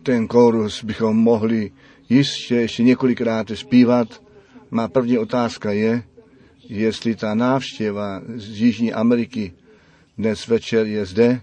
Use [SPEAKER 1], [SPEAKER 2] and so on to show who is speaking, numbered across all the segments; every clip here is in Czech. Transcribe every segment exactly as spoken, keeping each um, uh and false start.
[SPEAKER 1] ten kórus bychom mohli jistě ještě několikrát zpívat. Má první otázka je, jestli ta návštěva z Jižní Ameriky dnes večer je zde.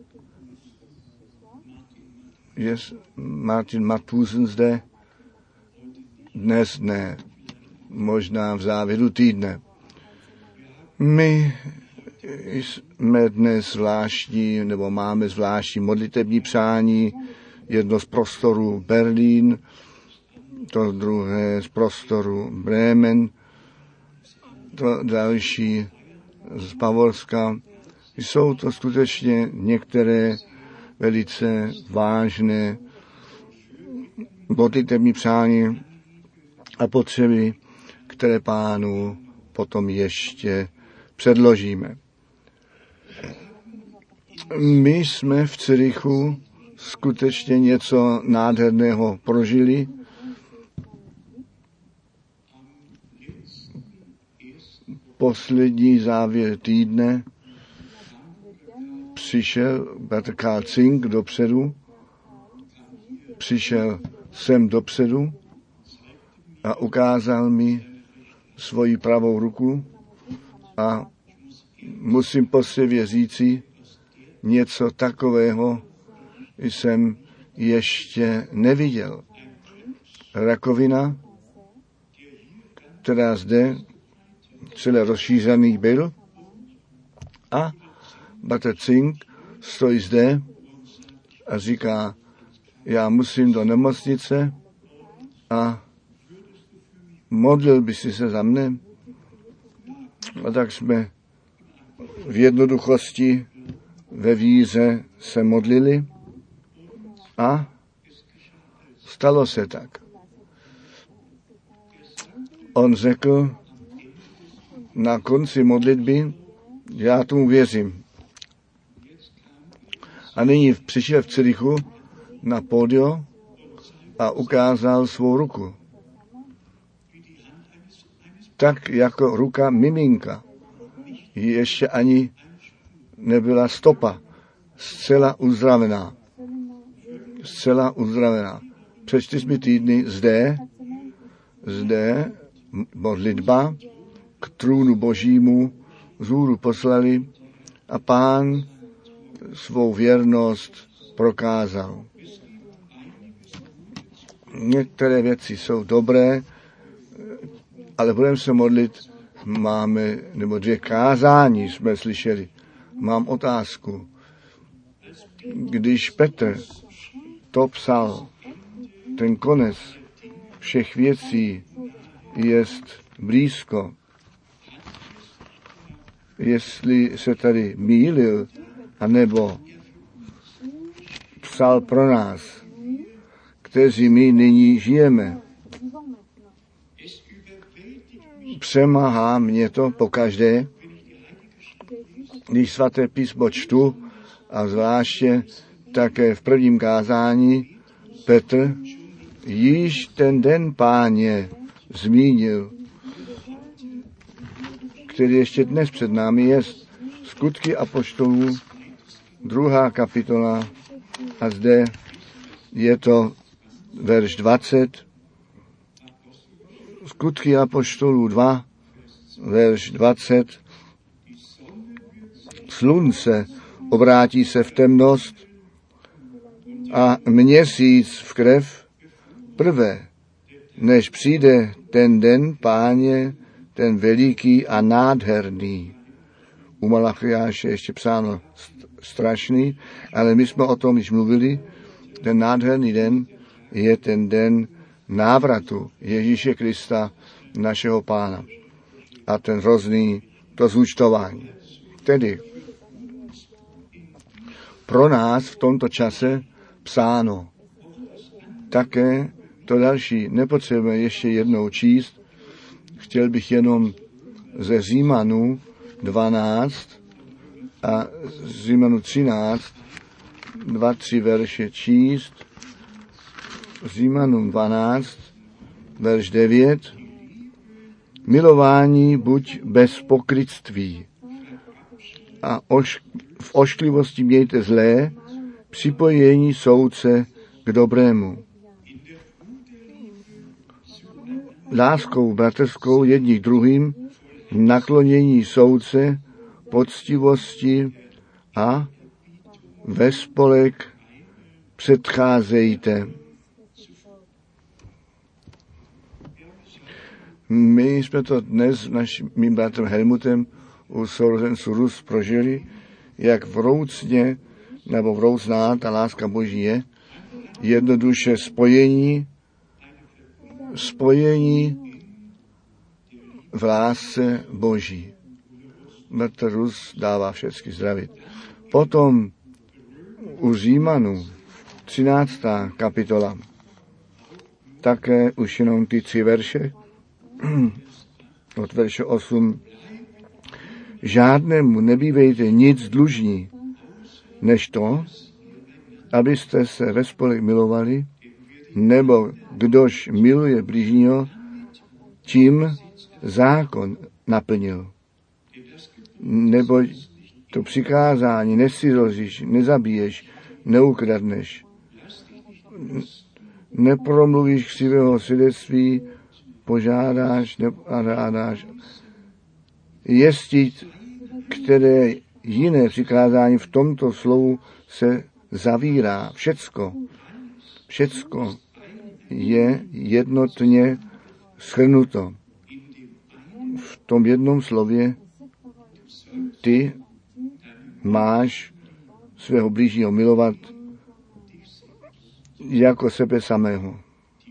[SPEAKER 1] Je Martin Matusen zde? Dnes ne. Možná v závěru týdne. My jsme dnes zvláštní, nebo máme zvláštní modlitební přání. Jedno z prostoru Berlín, to druhé z prostoru Bremen, to další z Bavorska. Jsou to skutečně některé velice vážné modlitební přání a potřeby, které Pánu potom ještě předložíme. My jsme v Curychu skutečně něco nádherného prožili. Poslední závěr týdne přišel bratr Karl Zink dopředu, přišel sem dopředu a ukázal mi svoji pravou ruku a musím posledně říci, něco takového jsem ještě neviděl. Rakovina, která zde celé rozšířený byl, a bratr Zink stojí zde a říká, já musím do nemocnice a modlil by si se za mne. A tak jsme v jednoduchosti ve víře se modlili a stalo se tak. On řekl na konci modlitby, já tomu věřím. A nyní přišel v Curychu na pódio a ukázal svou ruku. Tak jako ruka miminka. Ještě ani nebyla stopa. Zcela uzdravená. Zcela uzdravená. Před čtyřmi týdny zde, zde modlitba k trůnu Božímu vzhůru poslali a Pán svou věrnost prokázal. Některé věci jsou dobré, ale budeme se modlit, máme, nebo dvě kázání jsme slyšeli. Mám otázku. Když Petr to psal, ten konec všech věcí jest blízko. Jestli se tady mýlil, anebo psal pro nás, kteří my nyní žijeme. Přemáhá mě to pokaždé, když svaté písmo čtu, a zvláště také v prvním kázání Petr již ten den Páně zmínil, který ještě dnes před námi je. Skutky apoštolů, druhá kapitola, a zde je to verš dvacet. Skutky apoštolů dva, verš dvacet. Slunce obrátí se v temnost a měsíc v krev prvé, než přijde ten den Páně, ten veliký a nádherný. U Malachiáše ještě psáno strašný, ale my jsme o tom již mluvili. Ten nádherný den je ten den návratu Ježíše Krista, našeho Pána. A ten hrozný, to zúčtování. Tedy pro nás v tomto čase psáno. Také to další nepotřebujeme ještě jednou číst. Chtěl bych jenom ze Římanů dvanáct a Římanů třináct, dva, tři verše číst. Římanům dvanáct, verš devět. Milování buď bez pokrytství a oš, v ošklivosti mějte zlé, připojení soudce k k dobrému. Láskou bratrskou jedni k druhým, naklonění soudce, poctivosti a ve spolek předcházejte. My jsme to dnes s naším bratrem Helmutem u sourozenců Rus prožili, jak vroucně nebo vroucná ta láska Boží je. Jednoduše spojení, spojení v lásce Boží. Bratr Rus dává všechny zdravit. Potom u Římanů, třináctá kapitola, také už jenom ty tři verše, od verše osm. Žádnému nebývejte nic dlužní, než to, abyste se ve spolek milovali, nebo kdož miluje bližního, tím zákon naplnil. Nebo to přikázání nesirozíš, nezabiješ, neukradneš, nepromluvíš křivého svědectví, požádáš a rádáš. Jestli, které jiné přikázání v tomto slovu se zavírá. Všecko, všecko je jednotně shrnuto. V tom jednom slově ty máš svého blížního milovat jako sebe samého.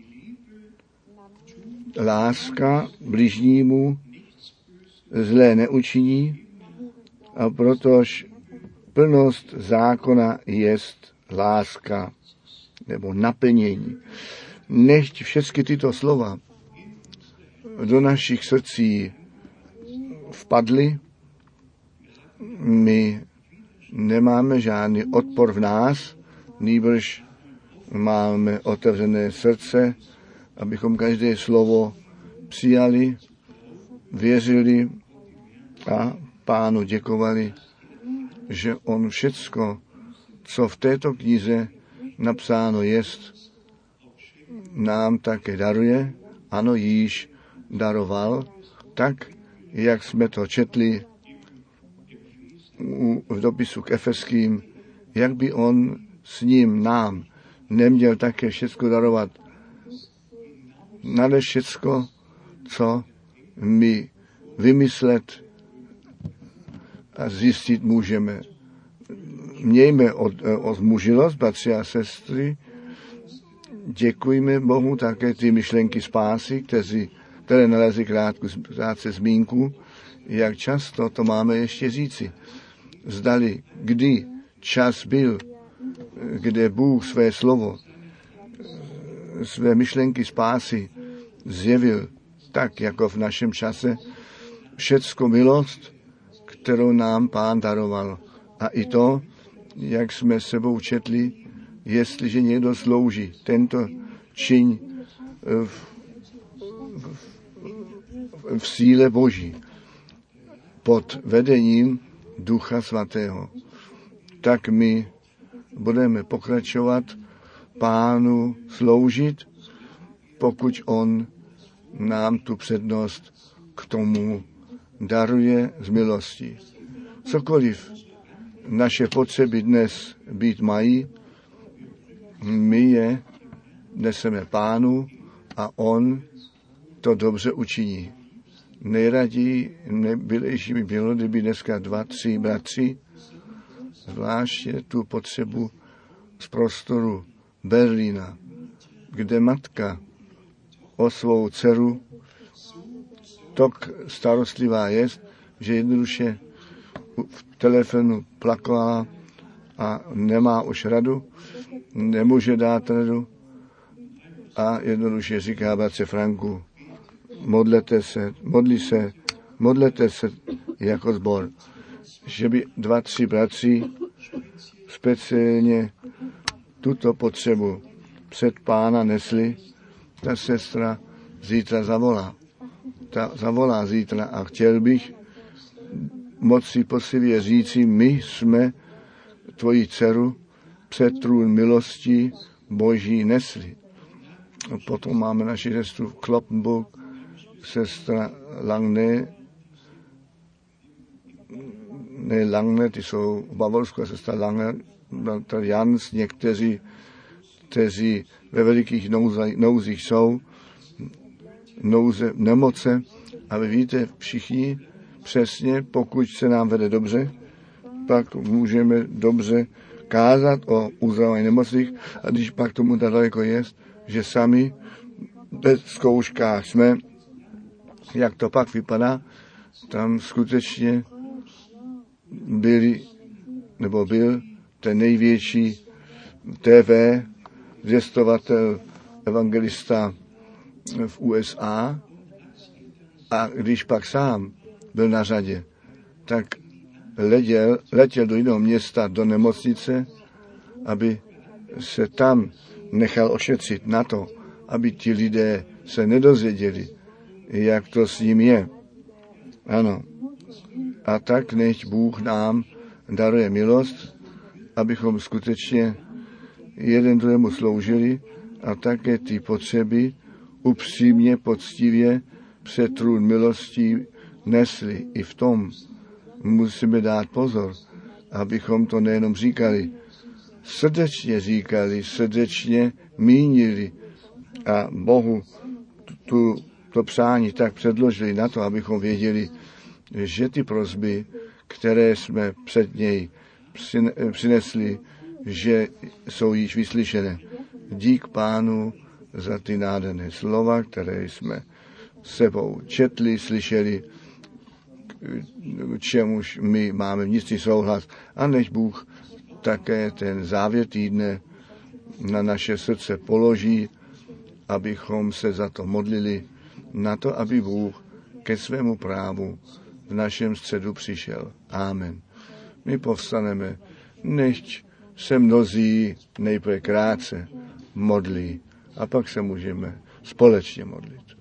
[SPEAKER 1] Láska bližnímu zlé neučiní, a protož plnost zákona jest láska nebo naplnění. Nechť všechny tyto slova do našich srdcí vpadly, my nemáme žádný odpor v nás, nýbrž máme otevřené srdce, abychom každé slovo přijali, věřili a Pánu děkovali, že on všecko, co v této knize napsáno jest, nám také daruje, ano, již daroval, tak, jak jsme to četli v dopisu k Efeským, jak by on s ním nám neměl také všecko darovat. Nade všecko, co my vymyslet a zjistit můžeme. Mějme od, od mužilost, bratři a sestry, děkujme Bohu také ty myšlenky spásy, kteří, které nalezli krátku, krátce zmínku, jak často to máme ještě říci. Zdali, kdy čas byl, kde Bůh své slovo, své myšlenky spásy zjevil tak, jako v našem čase, všecko milost, kterou nám Pán daroval. A i to, jak jsme sebou četli, jestliže někdo slouží tento čiň v, v, v síle Boží pod vedením Ducha Svatého, tak my budeme pokračovat Pánu sloužit, pokud on nám tu přednost k tomu daruje z milosti. Cokoliv naše potřeby dnes být mají, my je neseme Pánu a on to dobře učiní. Nejraději nebylejší by bylo, kdyby dneska dva, tři bratři, zvláště tu potřebu z prostoru Berlína, kde matka o svou dceru tak starostlivá je, že jednoduše v telefonu plakala a nemá už radu, nemůže dát radu a jednoduše říká bratře Franku, modlete se, modli se, modlete se jako sbor, že by dva, tři bratři speciálně tuto potřebu před Pána nesli, ta sestra zítra zavolá. Ta zavolá zítra a chtěl bych moci poctivě říci, my jsme tvoji dceru před trůn milosti boží nesli. Potom máme naši sestru v Kloppenburg, sestra Langne, ne Langne, ty jsou v Bavorsku, a sestra Lange, bratr Jans, někteří, kteří ve velikých nouzích jsou, nouze, nemoce, a vy víte všichni přesně, pokud se nám vede dobře, pak můžeme dobře kázat o uzdravování nemocných, a když pak tomu daleko je, že sami ve zkouškách jsme, jak to pak vypadá, tam skutečně byli, nebo byl ten největší T V zvěstovatel, evangelista v U S A, a když pak sám byl na řadě, tak letěl, letěl do jiného města, do nemocnice, aby se tam nechal ošetřit na to, aby ti lidé se nedozvěděli, jak to s ním je. Ano. A tak nech Bůh nám daruje milost, abychom skutečně jeden druhému sloužili a také ty potřeby upřímně, poctivě před trůn milostí nesli. I v tom musíme dát pozor, abychom to nejenom říkali, srdečně říkali, srdečně mínili a Bohu tu, to přání tak předložili na to, abychom věděli, že ty prosby, které jsme před něj přinesli, že jsou již vyslyšené. Dík Pánu za ty nádherné slova, které jsme sebou četli, slyšeli, k čemuž my máme vnitřní souhlas, a než Bůh také ten závěr týdne na naše srdce položí, abychom se za to modlili, na to, aby Bůh ke svému právu v našem středu přišel. Amen. My povstaneme, nechť se mnozí nejprve krátce modlí a pak se můžeme společně modlit.